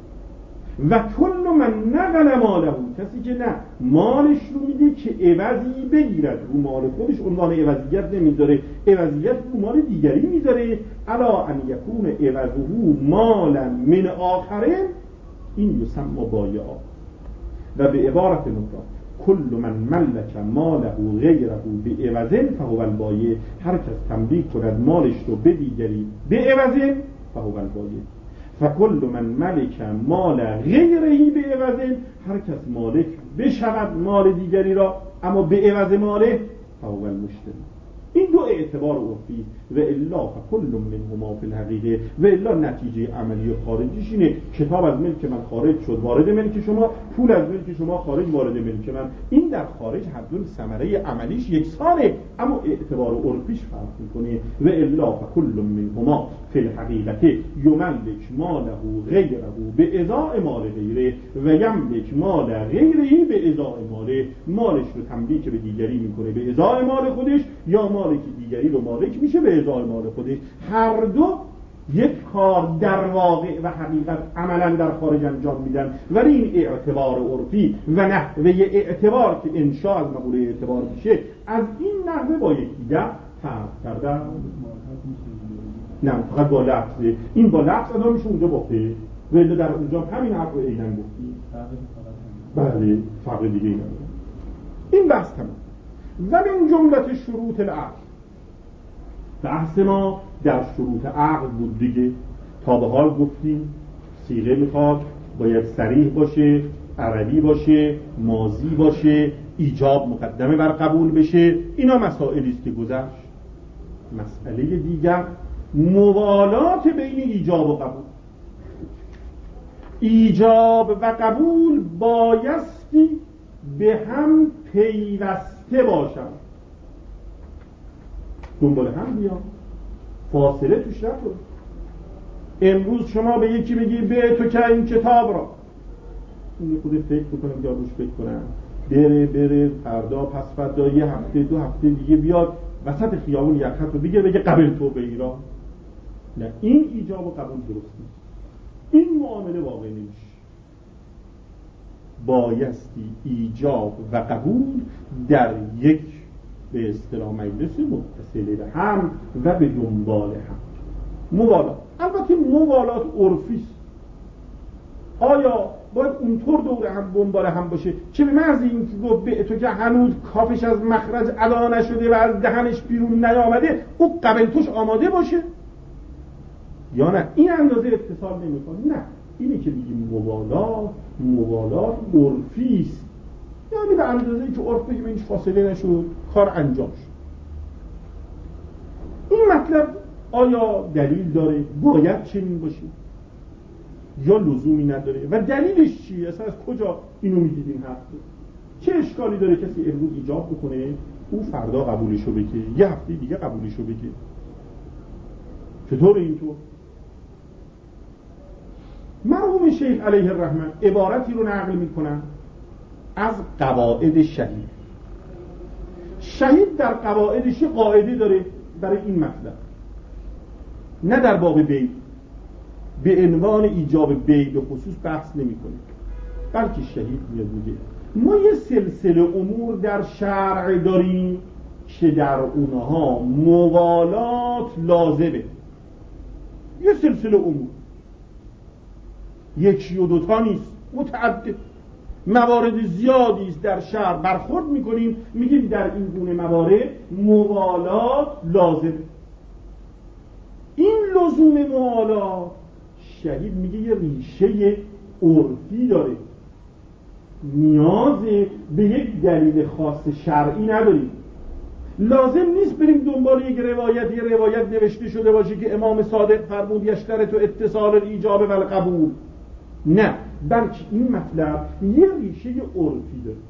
و کل من نقل ماله، کسی که نه مالش رو میده که عوضی بگیرد رو مال خودش عنوان عوضیت نمیذاره، عوضیت رو مال دیگری میذاره، الا ان یکون عوضه مالا من آخرین، این یسمى بایعا. و به عبارت نکره کل من ملک ماله غیره به عوض فهو البایع. هر کس تملیک کند مالش رو به دیگری به عوض فهو البایع. فکل من ملک مال غیره به عوض، هر کس مالک بشود مال دیگری را اما به عوض ماله فهو المشتری. این دو اعتبار عرفی و الا فکل منهما فی الحقیقه. و الا نتیجه عملی خارجیش اینه کتاب از ملک من خارج شد وارد ملک شما، پول از ملک شما خارج وارد ملک من. این در خارج هر دو ثمره عملیش یکسانه، اما اعتبار عرفیش فرق میکنه. و الا فکل منهما فی الحقیقه یملک ماله غیره به ازاء مال غیره و یملک مال غیره به ازاء ماله. مالش رو تملیک به دیگری میکنه به ازاء مال خودش، یا مالک دیگری رو مالک میشه به ازاء مال خودش. هر دو یک کار در واقع و حقیقت عملا در خارج انجام میدن، ولی این اعتبار عرفی و نحوه اعتبار که انشاء از مقوله اعتبار میشه از این نحوه با یکدیگر فرق کردن. نه فقط با لفظه، این با لفظ ادا میشه، اونجا با فعل، ولی در اونجا همین حرف رو ایدن گفتیم. بله فرق دیگه ای نداره. این بحث تمام. و من جملت شروط العقل، بحث ما در شروط عقل بود دیگه. تا به حال گفتیم صیغه میخواد باید صریح باشه، عربی باشه، ماضی باشه، ایجاب مقدمه بر قبول بشه. اینا مسائلی است که گذشت. مسئله دیگر موالات بین ایجاب و قبول. ایجاب و قبول بایستی به هم پیوسته باشند، دنبال هم بیان، فاصله توش نکنه. امروز شما به یکی بگی به تو که این کتاب را، اون خود فکر بکنه یا روش فکر کنم، بره بره فردا پس فردا یه هفته دو هفته دیگه بیاد وسط خیابون یک خط رو بگه بگه قبل تو به ایران. نه، این ایجاب و قبول درست نیست، این معامله واقعی نمیشه. بایستی ایجاب و قبول در یک به اصطلاح مجلس متصل به هم و به دنبال هم. موالا البته موالات موالات عرفیست. آیا باید اونطور دور هم بمبار هم باشه که به محض اینکه گفت به تو که هنوز کافش از مخرج ادا نشده و از دهنش بیرون نیامده او قبلتوش آماده باشه؟ یا نه این اندازه اتصال نمیکنه؟ نه، اینی که میگیم موالات موالات عرفیست، یعنی به اندازه‌ای که عرف بگیم هیچ فاصله نشد کار انجام شد. این مطلب آیا دلیل داره؟ باید چنین باشه یا لزومی نداره و دلیلش چیه؟ اصلا از کجا اینو میگید این حرف؟ چه اشکالی داره کسی امروز ایجاب بکنه او فردا قبولشو بگه، یه هفته دیگه قبولشو بگه؟ چطور اینطور؟ مرحوم شیخ علیه الرحمه عبارتی رو نقل میکنن از قواعد شهید. شهید در قواعدش قاعده داره برای این مطلب، نه در باب بی به عنوان ایجاب بی به خصوص بحث نمی کنه، بلکه شهید میاد میگه ما یه سلسله امور در شرع داریم که در اونها موالات لازمه. یه سلسله امور، یکی و دوتا نیست، متعدد موارد زیادی است در شرع برخورد میکنیم میگیم در این گونه موارد موالات لازمه. این لزوم موالات شهید میگه یه ریشه عرفی داره، نیاز به یک دلیل خاص شرعی نداریم. لازم نیست بریم دنبال یک روایت یه روایت نوشته شده باشه که امام صادق فرمود یشترط اتصال الایجاب و القبول، نه، بلکه این مطلب یه ریشه عرفی داره.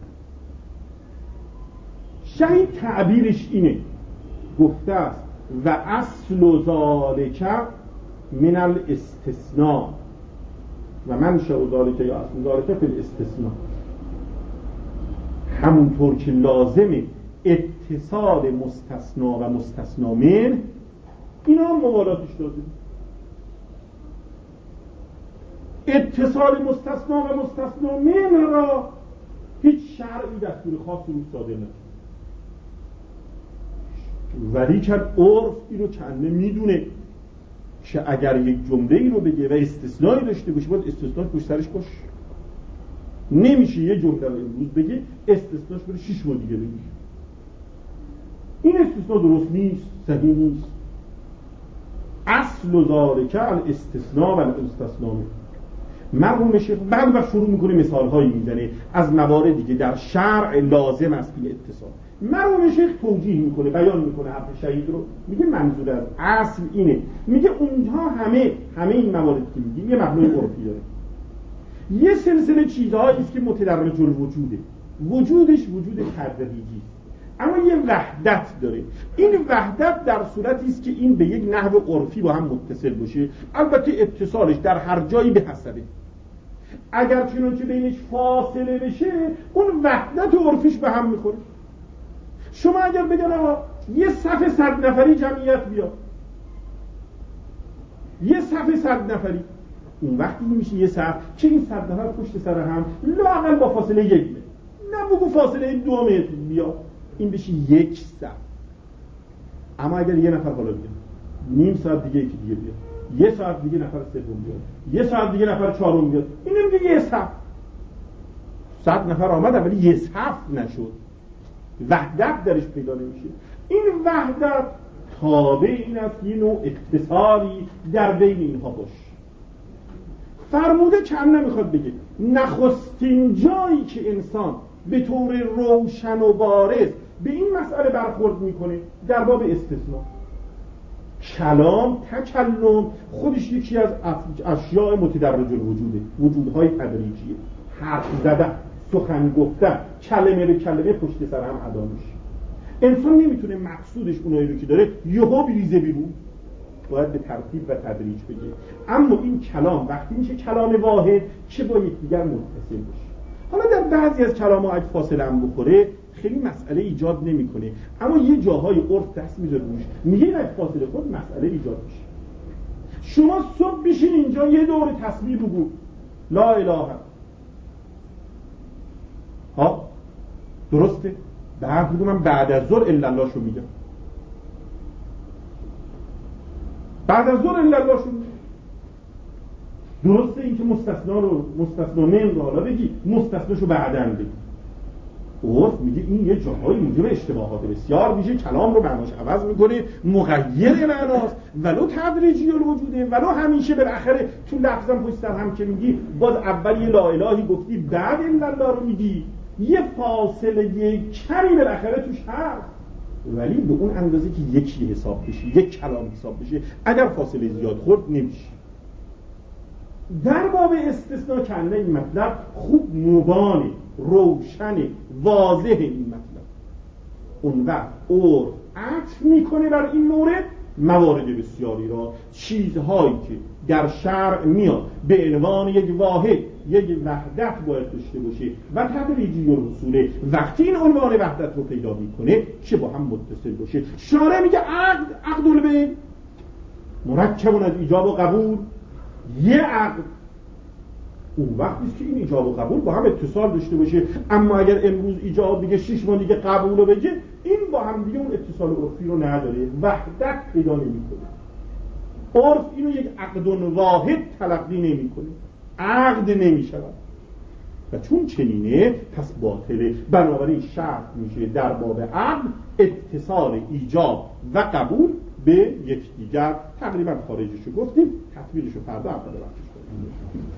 شهید تعبیرش اینه، گفته است و اصل ذالک من الاستثناء و منشأ ذالک یا اصل ذالک فی الاستثناء. همونطور که لازمه اتصال مستثنا و مستثنا من، اینا هم موالاتش لازمه. اتصال مستثنا و مستثنا من را هیچ شرعی دستور خاصی روش صادر نشده، ولی که عرف اینو چنده میدونه که اگر یک جمله ای رو بگه و استثنایی داشته باشه باید استثناش پشت سرش باشه. نمیشه یه جمله رو امروز بگه استثناش بره شش ماه دیگه بگه. این استثنا درست نیست، صحیح نیست. اصل ذالک الاستثناء و الاستثناء. مرحوم شیخ بعد وقت شروع میکنه مثال هایی میزنه از مواردی که در شرع لازم است این اتصال. مرحوم شیخ توجیه میکنه، بیان میکنه حرف شهید رو، میگه منظور از اصل اینه، میگه اونها همه همه این موارد که میگیم یه مبنای عرفی داره، یه سلسله چیزهایی است که متدرج الوجوده، وجودش وجود تدریجی، اما یه وحدت داره. این وحدت در صورتی است که این به یک نحو عرفی با هم متصل باشه، البته اتصالش در هر جایی به حسبه. اگر چنانچه بینش فاصله بشه اون وحدت عرفیش به هم میخوره. شما اگر بگن آقا یه صف صد نفری جمعیت بیاد، یه صف صد نفری، اون وقتی میشه یه صف که این صد نفر پشت سر هم لااقل با فاصله یک متر، نه بگو فاصله دو متر بیاد، این بشه یک صف. اما اگر یه نفر حالا بیاد، نیم ساعت دیگه یکی دیگه بیاد، یه ساعت دیگه نفر سوم بیاد، یه ساعت دیگه نفر چهارم بیاد، این نمیگه یه صف. صد نفر آمد ولی یه صف نشد، وحدت درش پیدا نمیشه. این وحدت تابع این است یه نوع اتصالی در بین اینها باشه. فرموده کم نمیخواد بگه نخستین جایی که انسان به طور روشن و بارز به این مسئله برخورد میکنه در باب استثناء. کلام، تکلم خودش یکی از اشیاء متدرج الوجوده، وجودهای تدریجیه. حرف زدن، سخن گفتن، کلمه به کلمه پشت سر هم ادا میشه. انسان نمیتونه مقصودش اونایی رو که داره یهو بریزه بیرون، باید به ترتیب و تدریج بگه. اما این کلام وقتی میشه کلام واحد که با یکدیگر متصل بشه. حالا در بعضی از کلام‌ها اگه فاصله هم بخوره خیلی مسئله ایجاد نمیکنه، اما یه جاهای عرف دست میذاره روش، میگه این فاصله خود مسئله ایجاد میشه. شما صبح بشین اینجا یه دور تسبیح بگو لا اله، ها درسته؟ بعد بگو من بعد از ظهر الا الله شو میگم، بعد از ظهر الا الله شو میگم. درسته این که مستثنا رو مستثنا من رو حالا بگی، مستثناشو بعداً بگی. عرف میگه این یه جاهایی موجب اشتباهات بسیار میشه، کلام رو معناش عوض میکنه، مغیر معناست، ولو تدریجی الوجوده، ولو همیشه بالاخره تو لفظم پشت سر هم که میگی باز اول یه لا الهی گفتی بعد الا الله رو میگی، یه فاصله یه کمی بالاخره توش هست، ولی به اون اندازه که یکی حساب بشه، یک کلام حساب بشه، اگر فاصله زیاد خورد نمیشه. در باب استثناء کنده این مطلب خوب مبانه، روشن، واضح این مطلب. اون وقت عرف عطف میکنه بر این مورد موارد بسیاری را، چیزهایی که در شرع میاد به عنوان یک واحد، یک وحدت باید داشته باشه و تدریجی الرسوله، وقتی این عنوان وحدت رو پیدا میکنه که با هم متصل باشه. شارع میگه عقد، عقد البین مرکب از ایجاب و قبول، یه عقد اون وقتی که این ایجاب و قبول با هم اتصال داشته باشه. اما اگر امروز ایجاب دیگه شش ماه دیگه قبول رو بگه، این با هم دیگه اون اتصال عرفی رو نداره، وحدت پیدا نمیکنه. عرف اینو یک عقد واحد تلقی نمیکنه، عقد نمیشود و چون چنینه پس باطله. بنابراین شرط میشه در باب عقد اتصال ایجاب و قبول به یکدیگر. تقریبا خارجش رو گفتیم، تطبیقش رو فردا اول وقتش کنیم.